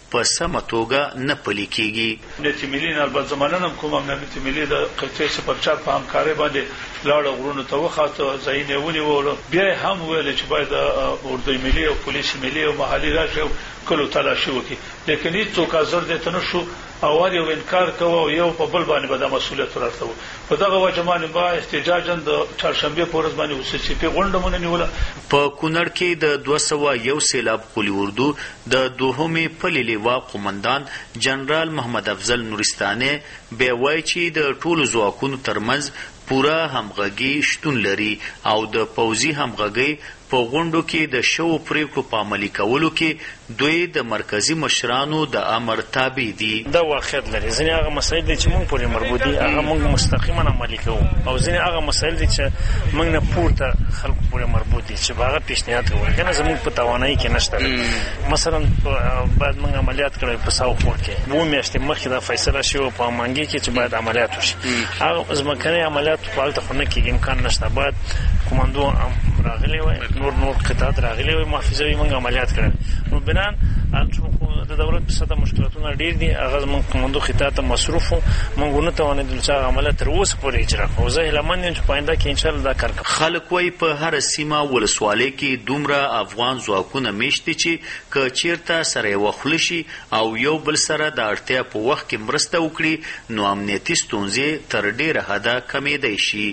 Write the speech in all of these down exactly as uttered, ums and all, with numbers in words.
په سمه توګه نه پلي کیږي. امنیت ملي نه البته زمانه هم کوم امنیت ملي د قطعي سپرچار په همکارۍ باندې لاړ غرونو ته وخاته ځایونه ونیول. بیا هم ویل چې باید اردوی ملي او پولیس ملي او محلي راشي کلو تلاشي وکړي، لیکن هیڅوک حاضر دي ته نشو او یو انکار کوو یو په بل باندې به د مسؤلیت ورته. په دغه وجه باندې با احتجاجاً د چهارشنبه په ورځ باندې وسیسي په غونډه مونږ نیوله. په کونړ کې د دوه سوه یو سیلاب قلی اردو د دوهمې پلي لیوا قومندان جنرال محمد افضل نورستاني به وایي چې د ټولو ځواکونو ترمنځ پوره همغږي شتون لري او د پوځي همغږي په غونډو کې د شوو پریکړو په عملي کولو کې دوی د مرکزی مشرانو د امر تابع دي. دا واقعیت لري ځینې هغه مسایل دي چې موږ پورې مربوط دي هغه موږ مستقیما عملي کوو او ځینې هغه مسایل دي چې موږ نه پورته خلکو پورې مربوط دي چې هغه پیشنهاد کوي کنه زموږ په توانایي کې نشته. مثلا بعد موږ عملیات کړو په ساوخور کې وو میاشتې مخکې دا فیصله شوه په مانګي کې چې باید عملیات وشي. هغه ځمکني عملیات په حالت خو نه کې امکان نشته، باید کمانډو راغلي وي نور نور قطعات راغلي وي محافظوي موږ عملیات کړل. نو بنان د دولت په ساده مشکلاتونه ډیر دي هغه موږ کمانډو خطاته مصروف موږ نه توانېدل چې عملیات تر اوسه پورې اجرا کړو. زه هیله مند یم چې پاینده کې ان شاء الله دا کار کوو. خلک وایي په هر سیمه ولسوالۍ کې دومره افغان ځواکونه میشت دي چې که چیرته سره یو خله شي او یو بل سره د اړتیا په وخت کې مرسته وکړي نو امنیتي ستونزې تر ډیره حده کمیدای شي.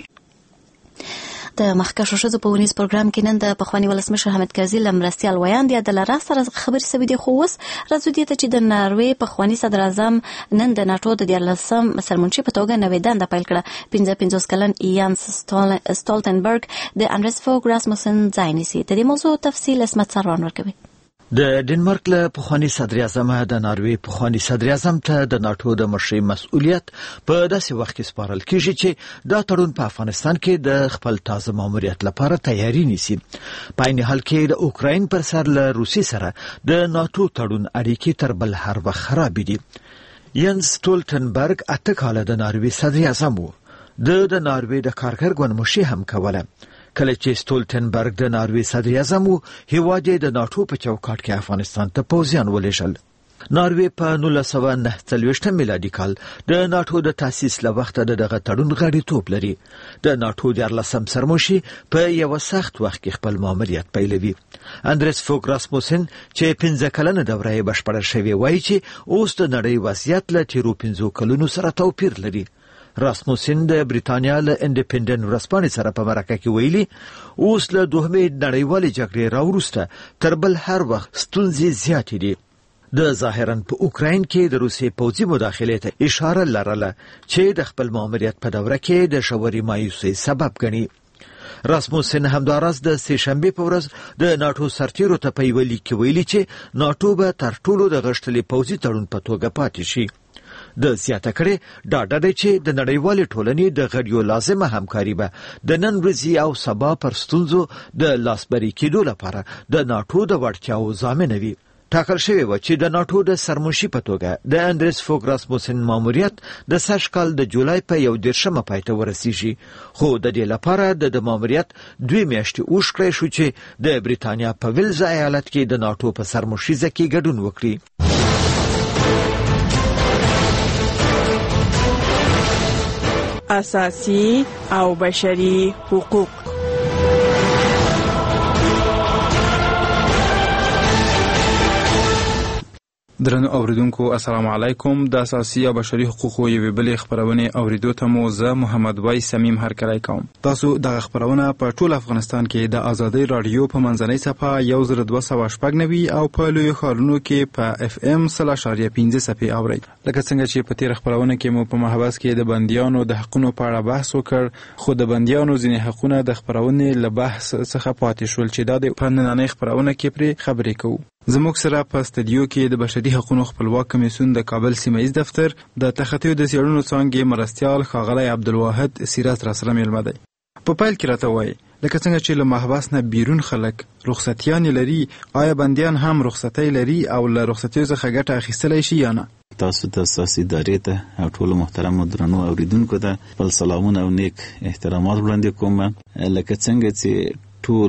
د مخکښو ښځو په ونیز پروګرام کې نن د پخواني ولسمشر حامد کرزي له مرستیال ویاند یا د لاره سره خبرې شوې دي. خو اوس راځو دې ته چې د ناروې پخواني صدر اعظم نن د ناټو د دیارلسم سرمنشي په توګه نوې دنده پیل کړه. پنځه پنځوس کلن یانس سټولټنبرګ د اندرس فوګ راسموسن ځای نیسي. د دې موضوع تفصیل اسمت سروان ورکوي. د ډنمارک له پخواني صدر اعظم د ناروې پخواني صدر اعظم ته د ناټو د مشرۍ مسؤلیت په داسې وخت کې سپارل کیږي چې دا تړون په افغانستان کې د خپل تازه ماموریت لپاره تیاری نیسي. په عین حال کې د اوکراین پر سر له روسي سره د ناټو تړون اړیکې تر بل هر وخت خراب دي. یانس سټولټنبرګ اته کاله د ناروې صدر اعظم و. د د ناروې د کارګر ګوند مشري هم کوله. کله چې سټولټنبرګ د ناروې صدر اعظم و هیواد یې د ناټو په چوکاټ کې افغانستان ته پوځیان ولېږل. ناروې په نولس سوه نهه څلوېښتم میلادي کال د ناټو د تاسیس له وخته دغه تړون غړیتوب لري. د ناټو دیارلسم سرمشي په یو سخت وخت کې خپل ماموریت پیلوي. اندرس فوګ راسموسن چې پنځه کلنه دوره یې بشپړه شوې وایي چې اوس د نړۍ وضعیت له تیرو پنځو کلونو سره توپیر لري. راسموسن د بریتانیا له انډیپندنت ورځپاڼې سره په مرکه کې ویلي اوس له دوهمې نړیوالې جګړې راوروسته تر بل هر وخت ستونزې زیاتې دي. د ظاهرا په اوکراین کې د روسي پوځي مداخلې ته اشاره لرله چې د خپل ماموریت په دوره کې د ژورې مایوسۍ سبب ګڼي. راسموسن همداراز د سې شنبې په ورځ د ناټو سرتیرو ته په یوه لیک کې ویلي چې ناټو به تر ټولو د غښتلي پوځي تړون په توګه پاتې شي. د زیاته کړې ډاډه دی چې د نړیوالې ټولنې د غړیو لازمه همکاري به د نن ورځې او سبا پر ستونزو د لاسبري کېدو لپاره د ناټو د وړتیاو ضامنه وي. ټاکل شوی و چې د ناټو د سرمنشي په توګه د اندرس فوګ راسموسن ماموریت د سږ کال د جولای په یو دېرشمه پای ته ورسیږي. خو د دې لپاره د ماموریت دوی میاشتې اوږد کړی شو چې د بریتانیا په ویلز ایالت کې د ناټو په سرمنشیزه کې ګډون وکړي. اساسي او بشري حقوق. درنو اوریدونکو السلام علیکم. د اساسي او بشري حقوقو یوې بلې خپرونې اوریدو ته مو زه محمد وای سمیم هرکلی کوم. تاسو دغه خپرونه په ټول افغانستان کې د آزادۍ رادیو په منځنۍ صفحه یو زر دوه سوه شپږ نوي او په لویو ښارونو کې په اف ام سل اشاریه پنځه صفحې اورئ. لکه څنګه چې په تېره خپرونه کې مو په محبس کې د بندیانو د حقونو په اړه بحث وکړ، خو د بندیانو ځینې حقونه د خپرونې له بحث څخه پاتې شول چې دا د په نننۍ خپرونه کې پرې خبرې کوو. زموږ سره په استودیو کې د بشري حقوقو خپلواک کمیسیون د کابل سیمه ییز دفتر د تخطیو د څېړنو څانګې مرستیال ښاغلی عبدالواحد سیرت راسره میلمه دی. په پیل کې راته وایي لکه څنګه چې له محبس نه بیرون خلک رخصتیانې لري، آیا بندیان هم رخصتۍ لري او له رخصتیو څخه ګټه اخیستلی شي یا نه؟ تاسو ته اساسي ادارې ته او ټولو محترمو درنو اوریدونکو ته خپل سلامونه او نیک احترامات وړاندې کوم. لکه څنګه چې ټول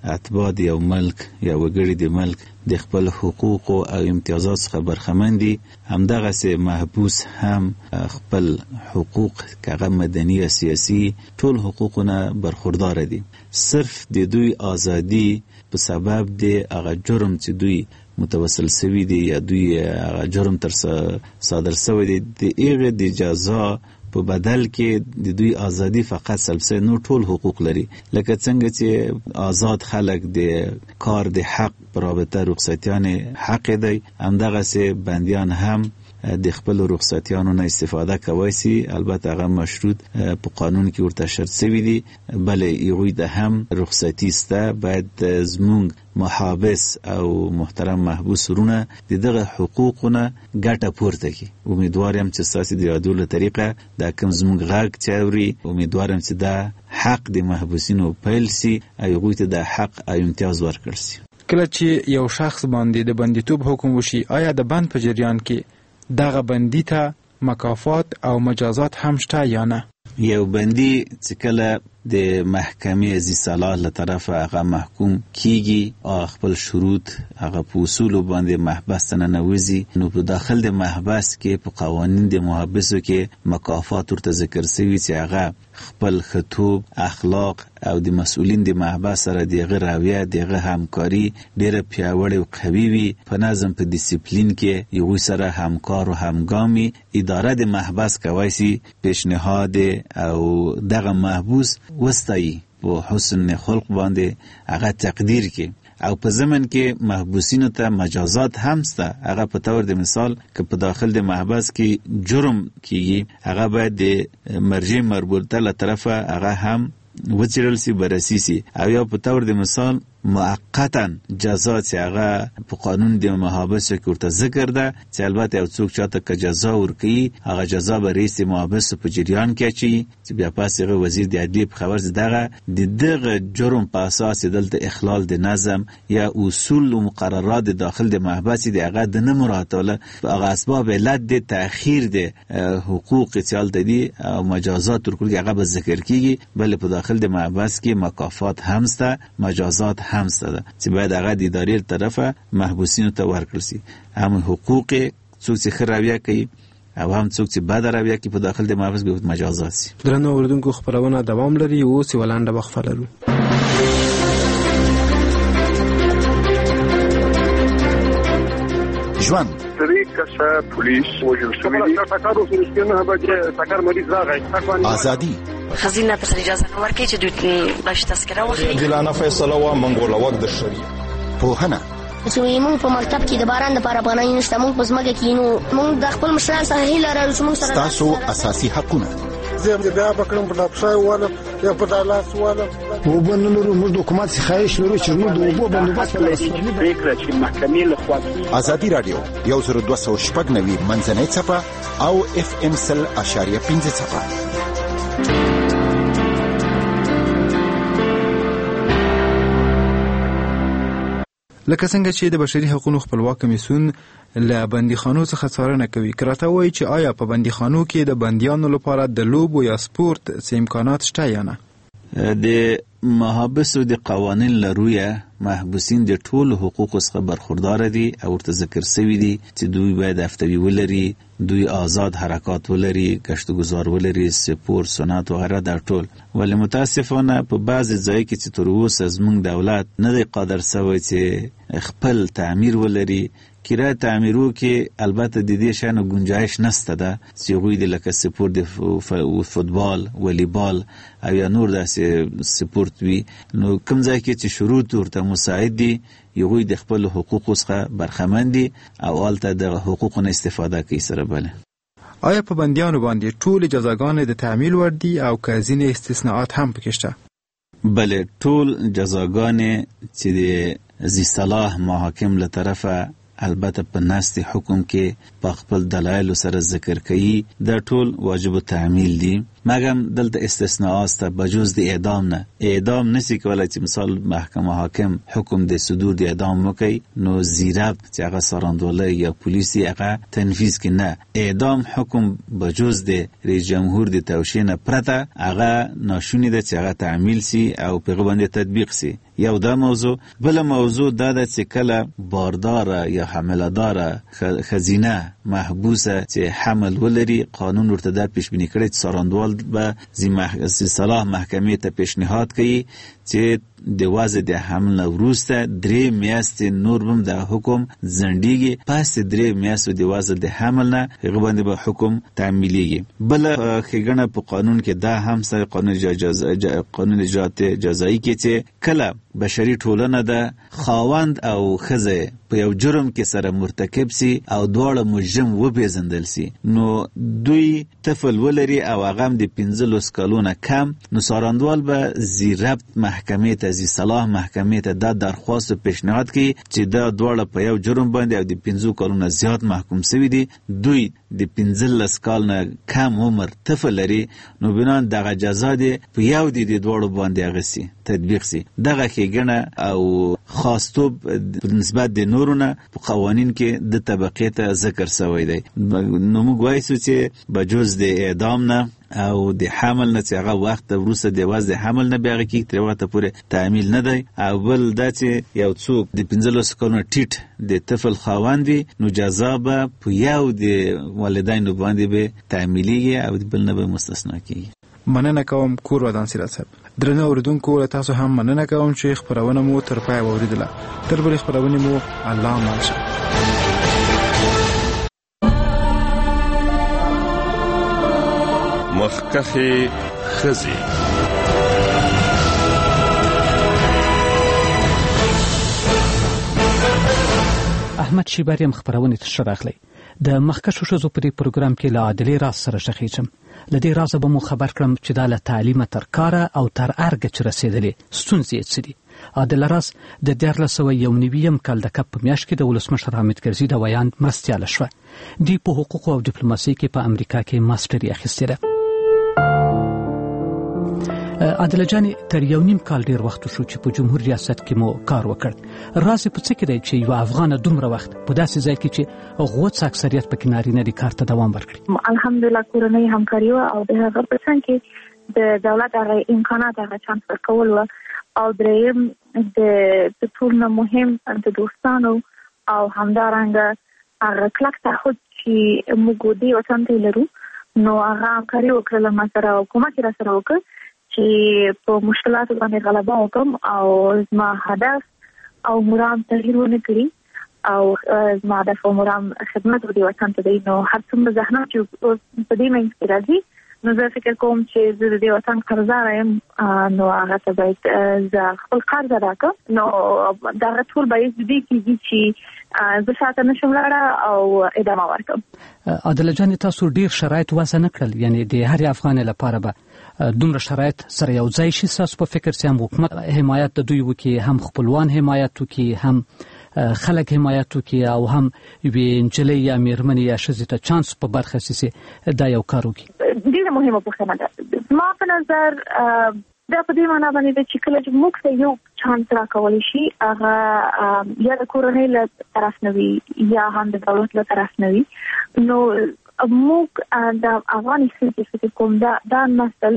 اتباع د یو ملک یا وګړي د ملک د خپل حقوق او امتیازات څخه برخمن دي، همدغسې محبوس هم خپل حقوق کغه مدني یا سیاسي ټول حقوقونه برخوردار دي. صرف د دوی ازادي په سبب د هغه جرم چې دوی متوسل سوي دي یا دوی هغه جرم تر صادر سوی دي د هغې د جزا په بدل کې د دوی ازادي فقط سلبسه، نو ټول حقوق لري. لکه څنګه چې آزاد خلک د کار د حق پر رابطه رخصتیان حق دی، همدغسې بندیان هم د خپل رخصتیانو نه استفاده کوي سي. البته هغه مشروط په قانون کې ورته شرط شوی دي، بلې هغوی د هم رخصتي سته. باید زمونږ محابس او محترم محبوس ورونه د دغه حقوقونه ګټه پورته کړي. امیدوارم چې ستاسو د رادیو له طریقه دا کوم زمونږ غږ چې اوري، امیدوارم چې دا حق د محبوسینو پیل سي او هغوی ته د حق او امتیاز ورکړل سي. کله چې یو شخص باندې د بندیتوب حکم وشي، آیا د بند په جریان کې دغه بندي ته مکافات او مجازات هم شته یا نه؟ یو بندي چې کله د محکمې عزیز صلاح له طرفه هغه محکوم کیږي او خپل شروط هغه په اصولو باندې محبس ته ننوځي، نو په داخل د محبس کې په قوانین د محبسو کې مکافات ورته ذکر شوي چې هغه خپل خطوب، اخلاق او د مسؤلین د محبس سره دغه رویه، دغه همکاري ډیره پیاوړې او قوي وي. په نظم په ډیسپلین کې یو سره همکار او همګامي اداره د محبس کوي سي پیشنهاد او دغه محبوس وستایي په حسن خلق باندې هغه تقدیر کې. او په زمن کې محبوسینو ته مجازات هم سته. هغه په تور د مثال که په داخل د محبس کې جرم کیږي، هغه باید د مرجع مربوطه له طرفه هغه هم وڅېړل سي، بررسي سي. او یا په تور د مثال موقتا جزا چې هغه په قانون د محابسو کې ورته ذکر ده چې البته یو څوک چاته که جزا ورکوي، هغه جزا به رئیس محابسو په جریان کې اچوي چې بیا پس هغه وزیر د عدلیې په خبر دغه د دغه جرم په اساس دلته اخلال د نظم یا اصول او مقررات د داخل د محبس د هغه د نه مراعاتوله هغه اسباب علت د تأخیر د حقوق چال دي او مجازات ورکړي هغه به ذکر کیږي. بل په داخل د محبس کې مکافات هم سته، مجازات هم سته چې باید هغه د ادارې طرفه محبوسینو ته ورکړل سي. هم حقوق څوک چې ښه رویه کوي او هم څوک چې بد رویه کوي په داخل د محبس به مجازات سي. درنو اوریدونکو، خبرونه دوام لري. اوس یې ولنډه وقفه لرو. ژوند طریق کسا پولیس وجل شوی دی ټاکر اوس رښتینه به ټاکر مریض راغی ازادي خزینه ته اجازه نه ورکړي چې دوی باش تذکره واخلي. عادلانه فیصله وا منګول وخت د شریعت پوهنه چې موږ په مکتب کې د باران لپاره پناه نشته، موږ په ځمکه کې نو موږ د خپل مشران سره هیله لرو چې موږ سره تاسو اساسي حقونه زه بیا بکرم په لاپشای والا یا په دالاس والا وبنلو موږ حکومت ښایش لرو چې موږ د وبو بندوبست فکر چې محکمې له خوا ازادي رادیو یو زر دوه سوه شپږ نوي منځنۍ څپه او اف ام سل اشاریه پنځه څپه. لکه څنګه چې د بشري حقوقو خپلواک کمیسیون له بندیخانو څخه څارنه کوي، کراته وایي چې آیا په بندیخانو کې د بندیانو لپاره د لوبو یا سپورت څه امکانات شته یا نه؟ د محابسو د قوانین لرویه محبوسین د ټولو حقوقو څخه برخوردار دي او ورته ذکر شوي دي چې دوی باید هفتوي ولري، دوی آزاد حرکات ولري، گشت و گذار ولري، سپورت، سنت و غیره در ټول. ولی متاسفانه په بعض ځای کې چې تر اوسه زموږ دولت نه دی قادر شوی چې خپل تعمیر ولري. کرایه تعمیرو کې البته د دې شانو گنجایش نشته ده چې هغوی د لکه سپورت د فوتبال، والیبال او یا نور داسې سپورت وي، نو کوم ځای کې چې شروط ورته مساعد دي هغوی د خپل حقوقو څخه برخمن دي او هلته د حقوقو نه استفاده کوي سره. بله آیا په بندیانو باندې ټول جزاګانې د تعمیل وړ دي او که ځینې استثناءات هم پکې شته؟ بله، ټول جزاګانې چې د ذی صلاح محاکم له طرفه البته په نست حکم کې په خپل دلایل سره ذکر کوي دا ټول واجب تعمیل دي. مګم دلته استثناءات ته بجوز د اعدام نه اعدام نسی کولای چې مثال محکمه حاکم حکم د صدور د اعدام وکي نو زیراب چې هغه سراندوله یا پولیسي هغه تنفیذ کې نه اعدام حکم بجوز د رئیس جمهور د توشیه نه پرته هغه ناشونی ده چې هغه تعمیل سي او په باندې تطبیق سي. یو دا موضوع. بل موضوع دا ده چې کله باردار یا حملدار خزینه محبوسه چې حمل ولري قانون ورته دا پیش بینی کړی چې سراندوال به زی صلاح محکمې ته پیشنهاد کوي چې د واځ د حمل وروسته درې میاشتې نور هم د حکم زندګي پس درې میاشتې د واځ د حمل نه هغه باندې به حکم تعمیلیږي. بل خګنه په قانون کې دا هم سره قانون جزا قانون اجرات جزایی کې چې کله بشري ټولنه ده خاوند او خزه په یو جرم کې سره مرتکب سي او دواړه مجرم وپیژندل سي نو دوی طفل ولري او هغه د پنځلس کلونو کم نو سراندوال به زیربط محکمې ته زی صلاح محکمې ته دا درخواست او پیشنهاد کوي چې دا دواړه په یو جرم باندې او د پنځو کلونو زیات محکوم شوی دي دوی د پنځلس کلونو کم عمر طفل لري نو بنان دغه جزا دی په یو د دواړو باندې اغسي تطبیق سي. دغه خېګنه او خاصتوب نسبت د نورونه په قوانین کې د طبقه ته ذکر شوی دی. نو موږ وایو چې بجوز د اعدام نه او د حمل نه چې هغه وخت وروسته د واز د حمل نه بیا کې تر وخت پورې تعمیل نه دی او بل دا چې یو څوک د پنځلس کلونو ټیټ د طفل خاوند وي نو جزا به په یو د والدینو باندې به تعمیلیږي او بل نه به مستثنا کیږي. مننه کوم کور ودان سیرت صاحب. درنه اوریدونکو تاسو هم مننه کوم چې خبرونه مو تر پای اوریدله. تر بل خبرونه مو الله مالشه. مخکخه خزي احمد شیباریم خبرونه تشراخلی د مخکښو شوزو په دې پروګرام کې له عادلې راز سره شخیچم لدې راز به مو خبر کړم چې د تعلیم تر کاره او تر ارګ چې رسیدلې ستونزې څه دي. عادل راز د دیارلس سوه یو نویم کال د کپ په میاشت کې د ولسمشر حامد کرزي د ویاند مرستیاله شوه. دی په حقوق او ډیپلوماسي کې په امریکا کې ماستري اخیستې ده. عادل جان تر یو نیم کال ډیر وخت شو چې په جمهور ریاست کې مو کار وکړ. راز په څه کې دی چې یو افغان دومره وخت په داسې ځای کې چې غوڅ اکثریت پکې نارینه دي کار ته دوام ورکړي؟ الحمدلله کورنۍ همکاري او د هغه په څنګ کې د دولت هغه امکانات هغه چانس ورکول و او دریم د ټول نه مهم د دوستانو او همدارنګه هغه کلک تعهد چې موږ د وطن ته لرو نو هغه همکاري وکړه ما سره او کومک را سره وکړ چې په مشکلاتو باندې غلبه وکم او زما هدف او مرام تغییر ونه کړی او زما هدف او مرام خدمت د وطن ته دی. نو هر څومره زحمت چې په دې منځ کې راځي نو زه فکر کوم چې زه د وطن قرضدار یم نو هغه ته باید زه خپل قرض ادا کړم. نو دا ټول باید دې کېږي چې زه شاته نشم لاړه او ادامه ورکړم. عادل جان تاسو ډیر شرایط واسه نه کړل یعنی د هر افغان لپاره به دومره شرایط سره یو ځای شي تاسو په فکر چې هم حکومت حمایت د دوی وکي هم خپلوان حمایت وکي هم خلک حمایت وکي او هم وی انجلې یا میرمنې یا ښځې ته چانس په برخه سي دا یو کار وکي. ډیره مهمه پوښتنه ده. ما په نظر دا په دې معنی باندې چې کله چې موږ ته یو چانس راکول شي هغه یا د کورنۍ له طرف نه وي یا هم د دولت له طرف نه وي نو موږ د افغانستان چې کوم دا دا نسل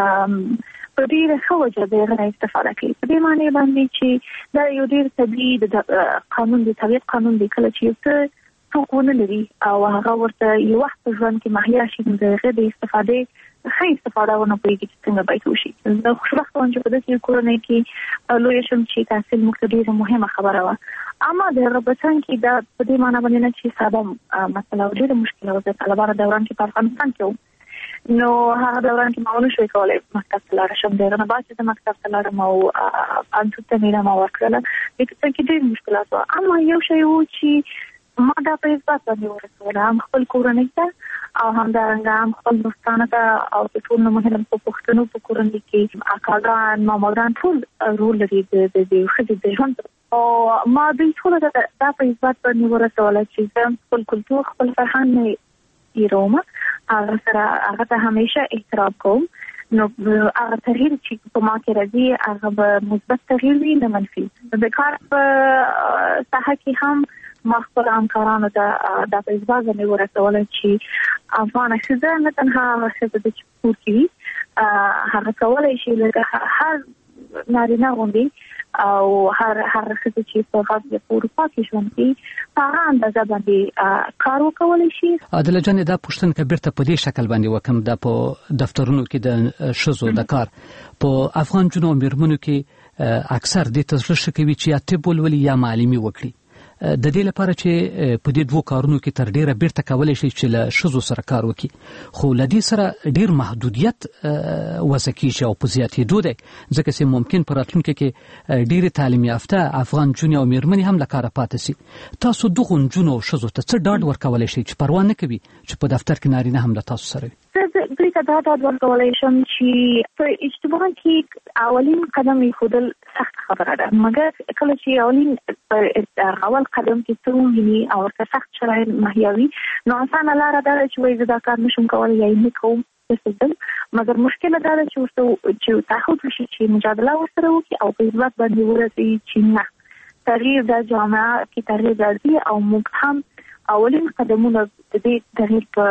په ډیره ښه وجه د هغه استفاده کوي. په دې معنی باندې چې دا یو ډیر طبیعي د قانون د طبیعت قانون دی کله چې څه څوک ونه لري او هغه ورته یو وخت په ژوند کې مهیا شي د هغه د استفادې ښه استفاده ونه کوي چې څنګه باید وشي. زه خوشبخته وم چې په داسې کورنۍ کې لویه شم چې تحصیل موږ ته ډېره مهمه خبره وه. اما د هغه په څنګ کې دا په دې معنی باندې نه چې ساده مسله او ډېره مشکله وه. د طالبانو دوران کې په افغانستان کې وم نو هغه دوران کې ما ونه شوی کولی مکتب ته لاړه شم. د هغه نه بعد چې زه مکتب ته لاړم او انټو ته مې ما ورکړله دې په څنګ کې ډېر مشکلات وه. اما یو شی و چې ما دا په اثبات باندې ورسوله هم خپل کورنۍ ته او همدارنګه هم خپل دوستانو ته او په ټول نه مهم په پښتنو په کورنۍ کې اکاګان ماماګان ټول رول لري د د ښځې د ژوند او ما دوی ټول دا په اثبات باندې ورسوله چې زه خپل کلتور خپل فرهنګ نه هیروم هغه سره هغه ته همیشه احترام کوم. نو هغه تغییر چې په ما کې راځي هغه به مثبت تغییر وي نه منفي. د کار په ساحه کې هم ما خپل همکارانو ته دا پیغام ورکول چې افغان ښځه نه تنها ښځه د چپور کې هغه کولای شي لکه هر نارینه غوندې او هر هر ښځه چې په غږ په اروپا کې ژوند کوي هغه اندازه باندې کار وکولای شي. عادله جانې دا پوښتنه که بیرته په دې شکل باندې وکم دا په دفترونو کې د ښځو د کار په افغان جنو میرمنو کې اکثر د تزړه کوي چې یا طب ولولي یا معلمي وکړي. د دې لپاره چې په دې دوه کارونو کې تر ډیره بیرته کولای شي چې له ښځو سره کار وکړي خو له دې سره ډیر محدودیت وضع کیږي او په زیاتېدو دی ځکه چې ممکن په راتلونکي کې ډیره تعلیم یافته افغان جنې او میرمنې هم له کاره پاتې شي. تاسو دغو نجونو او ښځو ته څه ډاډ ورکولی شئ چې پروا نه کوي چې په دفتر کې نارینه هم له تاسو سره وي؟ دوی ته دا ډاډ ورکولی شم چې په اجتماع کې اولین قدم ایښودل سخت خبره ده مګر کله چې اولین اول قدم کې څه وویني او ورته سخت شرایط مهیا وي نو اسانه لاره ده چې وایي زه دا کار نشم کولی یا یې نه کوم مګر مشکله دا ده چې ورته چې تعهد وشي چې مجادله ورسره وکړي او په اثبات باندې ورسوي چې نه تغییر د جامعه کې تغییر راځي او موږ هم اولین قدمونه د دې تغییر په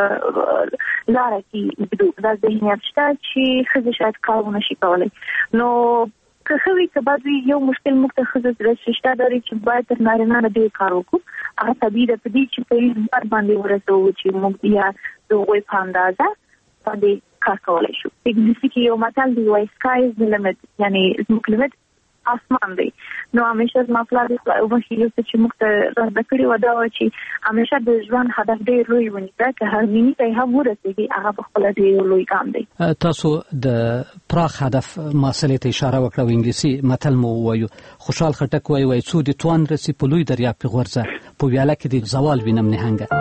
لاره کې بدو دا ذهنیت شته چې ښځې شاید کار ونه شي کولی. نو که ښه وي که بد وي یو مشکل موږ ته ښځه شته لري چې باید تر نارینه نه ډېر کار وکړو. هغه طبیعي ده په دې چې په اثبات باندې ورسوو چې موږ بیا د هغوی په اندازه باندې کار کولی شو. په انګلیسي کې یو متل دی وایي سکای از د لیمټ یعنې زموږ لیمټ اسمان دی. نو همیشه زما پلار وښي یو څه چې موږ ته رازده کړي وه دا وه چې همیشه د ژوند هدف ډېر لوی ونیسه که هر میني ته یې هم ورسېږي هغه پخپله ډېر لوی ګام دی. تاسو د پراخ هدف مسلې ته اشاره وکړه او انګلیسي متل مو ووایو خوشحال خټک وایي وایي څو دې توان رسي په لوی دریاب کې غورځه په ویاله کې دې زوال وینم نهنګه.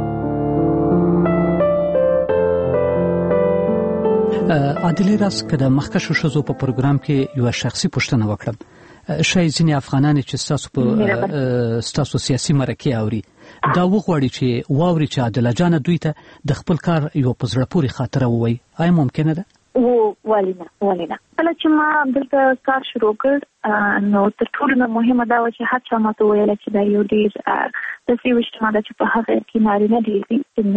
عادلې راز که د مخکښو ښځو په پروګرام کې یوه شخصي پوښتنه وکړم ښایي ځینې افغانان چې ستاسو په ستاسو سیاسي مرکې اوري دا وغواړي چې واوري چې عادله جانه دوی ته د خپل کار یوه په زړه پورې خاطره ووایي آیا ممکنه ده؟ ولې نه ولې نه کله چې ما دلته کار شروع کړ نو تر ټولو نه مهمه دا وه چې هر چا ماته وویله چې دا یو ډېر داسې یو اجتماع ده چې په هغه کې نارینه ډېر دي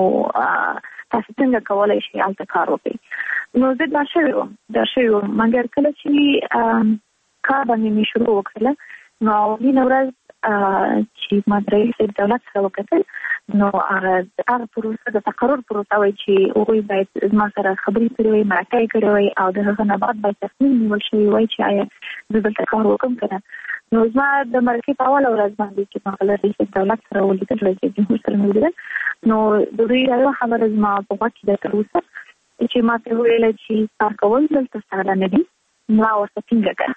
نو تاسو څنګه کولی شئ هلته کار وکړئ. نو زه دا شوې وم دا شوې وم مګر کله چې کار باندې مې شروع وکړله نو اولینه ورځ چې ما د رئیس دولت سره وکتل نو هغه پروسه د تقرر پروسه وایي چې هغوی باید زما سره خبرې کړې وي مرکه یې کړې وي او د هغه نه بعد باید تصمیم نیول شوی وای چې آیا زه دلته کار وکړم که نه. نو زما د مرکې په اوله ورځ باندې چې ما له رئیس دولت سره ولیدل رئیس جمهور سره مې ولیدل نو د دوی یوه خبره زما په غوږ کې ده تر اوسه چې ما ته ویله چې کار کول دلته ساده نه دي. ما ورته ټینګه کړه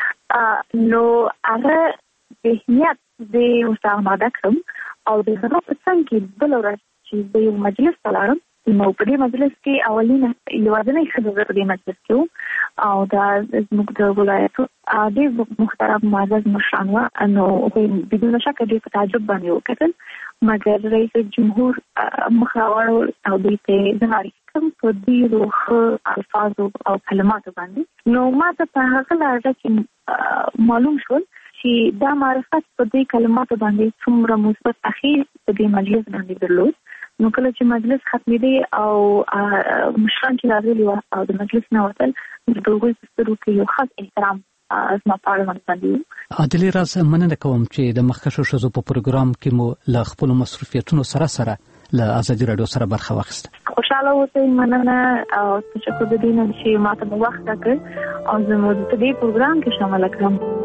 نو هغه ذهنیت زه ورته آماده کړم او د هغه په څنګ کې بله ورځ چې زه یو مجلس ته لاړم نو په دې مجلس کې اولینه یوازینۍ ښځه زه په دې مجلس کې وم او دا زموږ د ولایتو ډېر محترم معزز مشران وه نو هغوی بدون شکه ډېر په تعجب باندې وکتل مګر رئیس جمهور مخ راواړول او دوی ته زه معرفي کړم په ډېرو ښه الفاظو او کلماتو باندې. نو ما ته په هغه لحظه کې معلوم شول چې دا معرفت په دې کلماتو باندې څومره مثبت اغېز په دې مجلس باندې درلود. نو کله چې مجلس ختمېدی او مشران چې راغلي وه او د مجلس نه وتل د هغوی په سترګو کې یو خاص احترام زما په اړه باندې و. عادلې راز مننه کوم چې د مخکښو ښځو په پروګرام کې مو له خپلو مصروفیتونو سره سره له ازادي راډیو سره برخه واخیسته. خوشحاله اوسئ مننه او تشکر د دې نه چې ما ته مو وخت راکړ او زه مو د دې پروګرام کې شامله کړم.